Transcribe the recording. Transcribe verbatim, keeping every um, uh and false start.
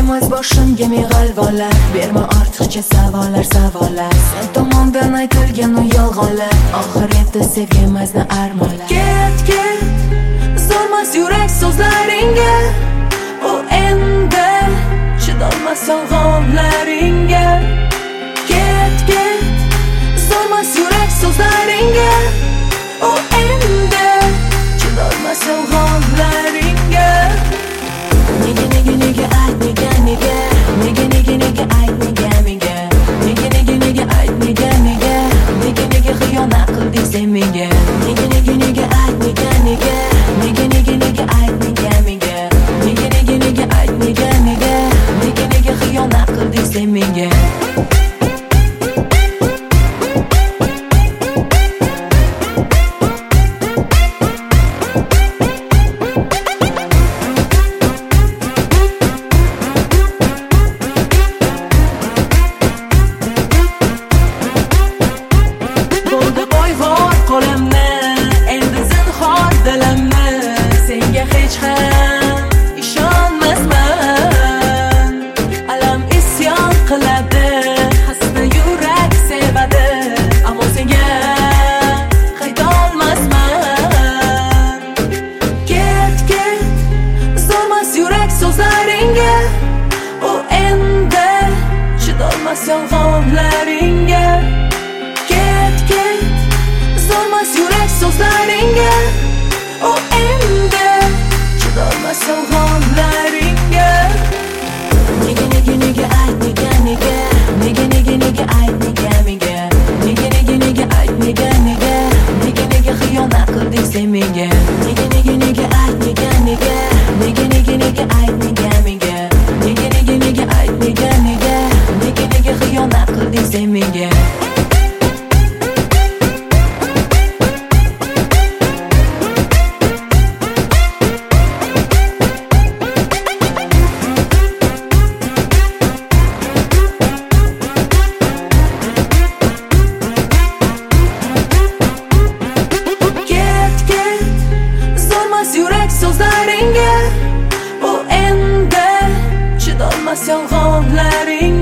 Qo'ymas boshimga ming g'alvalar, berma ortiqcha savollar, savollar. Sen tomondan aytilgan u yolg'onlar, oxirida sevgimizni armonlar. Ket, ket, zormas yurak so'zlaringga, u endi chidolmas yolg'onlaringga. Ket, ket, zormas yurak so'zlaringga, u endi chidolmas yolg'onlaringga. Nega, nega, nega ayt, nega, nega, nega, nega, nega ayt, nega, nega, nega, nega, nega ayt, nega, nega, nega, nega xiyonat qilding sen menga. Nega, nega, nega ayt, nega, nega, nega, nega, nega ayt, nega, nega, nega, nega, nega ayt, nega, nega, nega, nega xiyonat qilding sen menga. Yolg'onlaringga, ket, ket, zormas yurak so'zlaringga, u endi chidolmas yolg'onlaringga. Nega, nega, nega ayt, nega, nega, nega, nega, nega ayt, nega, nega, nega, nega, nega ayt, nega, nega, nega, nega xiyonat qilding sen menga. Nega, nega, nega ayt, nega, nega, nega, nega, nega ayt, nega, nega, nega, nega, nega ayt, nega, nega, nega, nega xiyonat qilding sen menga. Ket, ket, zormas yurak so'zlaringga, u endi chidolmas yolg'onlaringga.